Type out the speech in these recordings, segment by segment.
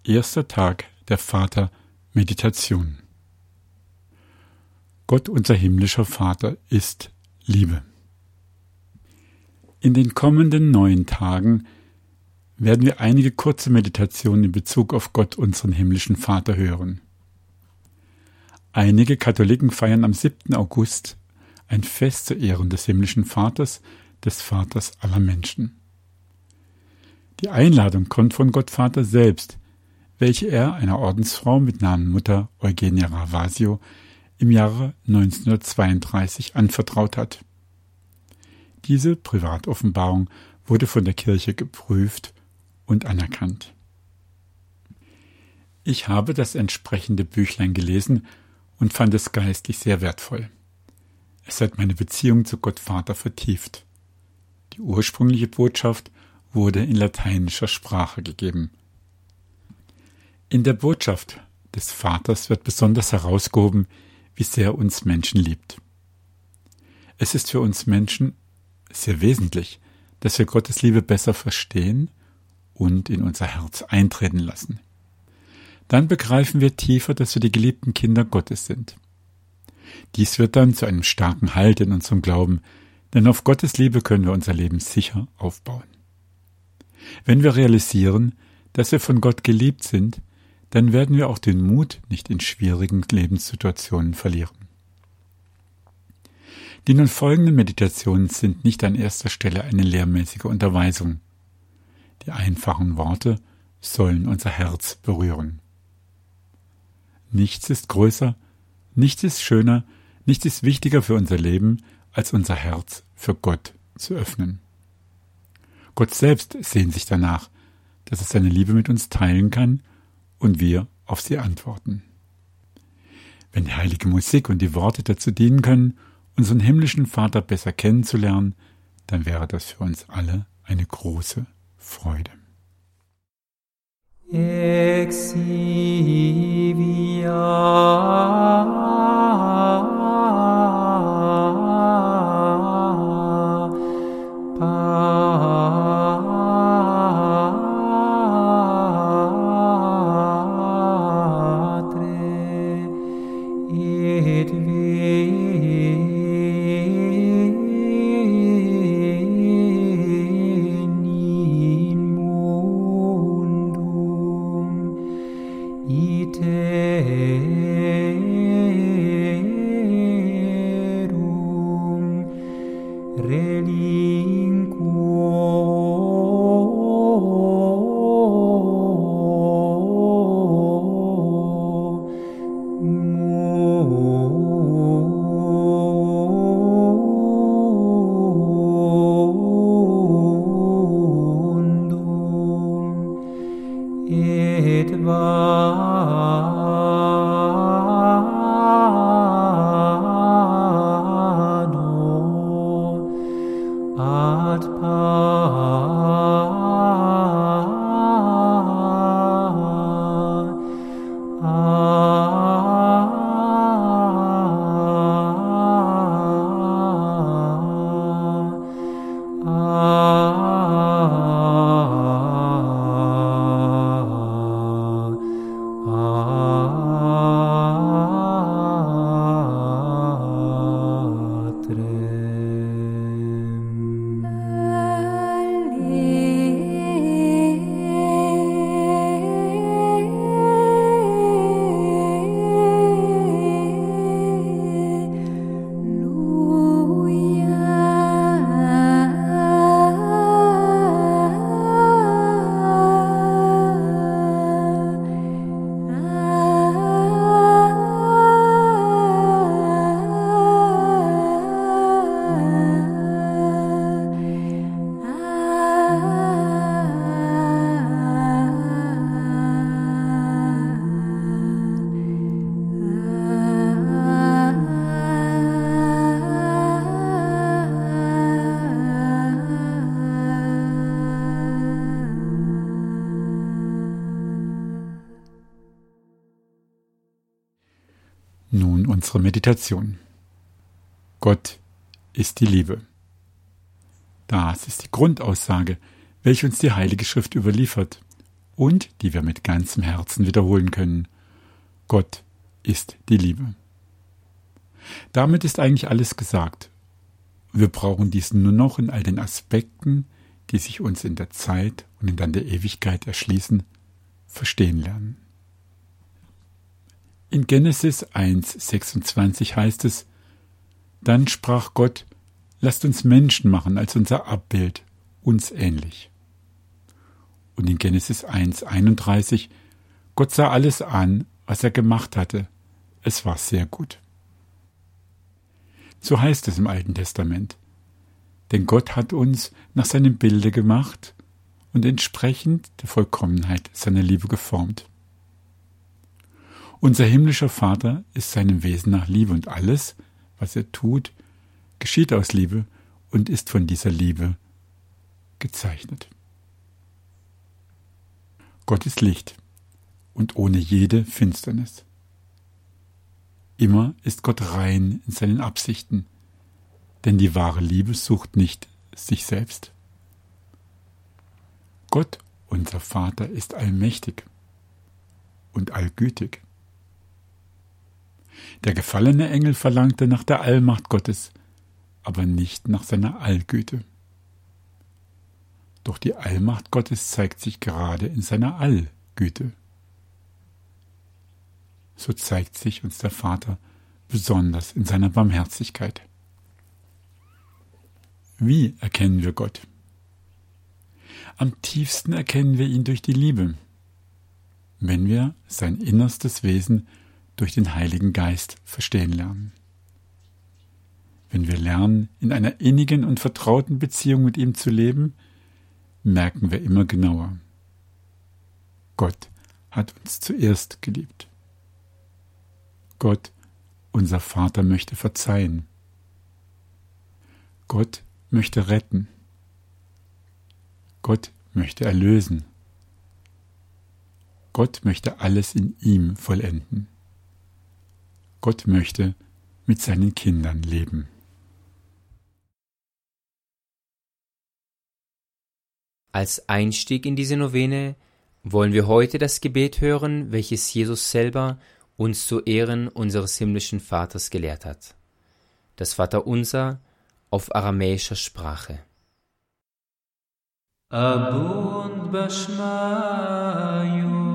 Erster Tag der Vater-Meditation. Gott, unser himmlischer Vater, ist Liebe. In den kommenden 9 Tagen werden wir einige kurze Meditationen in Bezug auf Gott, unseren himmlischen Vater, hören. Einige Katholiken feiern am 7. August ein Fest zur Ehrung des himmlischen Vaters, des Vaters aller Menschen. Die Einladung kommt von Gott Vater selbst, welche er einer Ordensfrau mit Namen Mutter Eugenia Ravasio im Jahre 1932 anvertraut hat. Diese Privatoffenbarung wurde von der Kirche geprüft und anerkannt. Ich habe das entsprechende Büchlein gelesen und fand es geistlich sehr wertvoll. Es hat meine Beziehung zu Gott Vater vertieft. Die ursprüngliche Botschaft wurde in lateinischer Sprache gegeben. In der Botschaft des Vaters wird besonders herausgehoben, wie sehr uns Menschen liebt. Es ist für uns Menschen sehr wesentlich, dass wir Gottes Liebe besser verstehen und in unser Herz eintreten lassen. Dann begreifen wir tiefer, dass wir die geliebten Kinder Gottes sind. Dies wird dann zu einem starken Halt in unserem Glauben, denn auf Gottes Liebe können wir unser Leben sicher aufbauen. Wenn wir realisieren, dass wir von Gott geliebt sind, dann werden wir auch den Mut nicht in schwierigen Lebenssituationen verlieren. Die nun folgenden Meditationen sind nicht an erster Stelle eine lehrmäßige Unterweisung. Die einfachen Worte sollen unser Herz berühren. Nichts ist größer, nichts ist schöner, nichts ist wichtiger für unser Leben, als unser Herz für Gott zu öffnen. Gott selbst sehnt sich danach, dass er seine Liebe mit uns teilen kann und wir auf sie antworten. Wenn die heilige Musik und die Worte dazu dienen können, unseren himmlischen Vater besser kennenzulernen, dann wäre das für uns alle eine große Freude. Nun unsere Meditation. Gott ist die Liebe. Das ist die Grundaussage, welche uns die Heilige Schrift überliefert und die wir mit ganzem Herzen wiederholen können. Gott ist die Liebe. Damit ist eigentlich alles gesagt. Wir brauchen dies nur noch in all den Aspekten, die sich uns in der Zeit und in dann der Ewigkeit erschließen, verstehen lernen. In Genesis 1,26 heißt es: Dann sprach Gott: Lasst uns Menschen machen als unser Abbild, uns ähnlich. Und in Genesis 1,31: Gott sah alles an, was er gemacht hatte. Es war sehr gut. So heißt es im Alten Testament. Denn Gott hat uns nach seinem Bilde gemacht und entsprechend der Vollkommenheit seiner Liebe geformt. Unser himmlischer Vater ist seinem Wesen nach Liebe und alles, was er tut, geschieht aus Liebe und ist von dieser Liebe gezeichnet. Gott ist Licht und ohne jede Finsternis. Immer ist Gott rein in seinen Absichten, denn die wahre Liebe sucht nicht sich selbst. Gott, unser Vater, ist allmächtig und allgütig. Der gefallene Engel verlangte nach der Allmacht Gottes, aber nicht nach seiner Allgüte. Doch die Allmacht Gottes zeigt sich gerade in seiner Allgüte. So zeigt sich uns der Vater besonders in seiner Barmherzigkeit. Wie erkennen wir Gott? Am tiefsten erkennen wir ihn durch die Liebe, wenn wir sein innerstes Wesen durch den Heiligen Geist verstehen lernen. Wenn wir lernen, in einer innigen und vertrauten Beziehung mit ihm zu leben, merken wir immer genauer: Gott hat uns zuerst geliebt. Gott, unser Vater, möchte verzeihen. Gott möchte retten. Gott möchte erlösen. Gott möchte alles in ihm vollenden. Gott möchte mit seinen Kindern leben. Als Einstieg in diese Novene wollen wir heute das Gebet hören, welches Jesus selber uns zu Ehren unseres himmlischen Vaters gelehrt hat. Das Vaterunser auf aramäischer Sprache. Abund bashmayu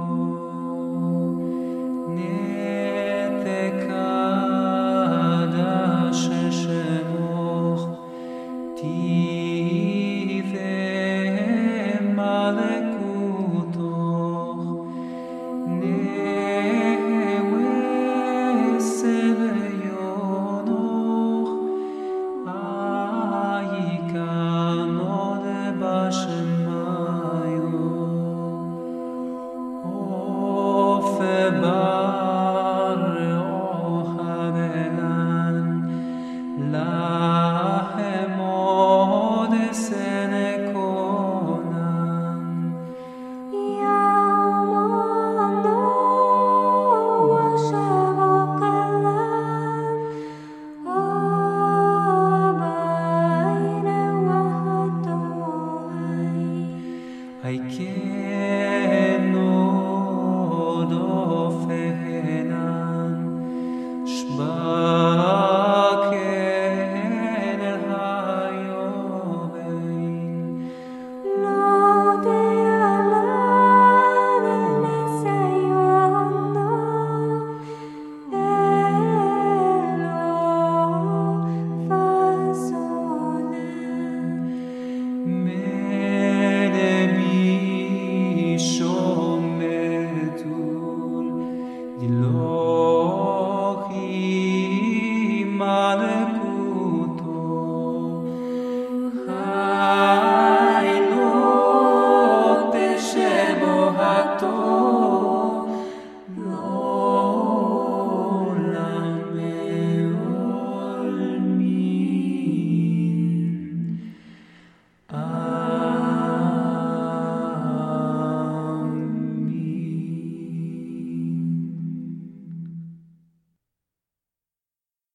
netekada sheshenoch tive malekutoch Hailo te shebo hato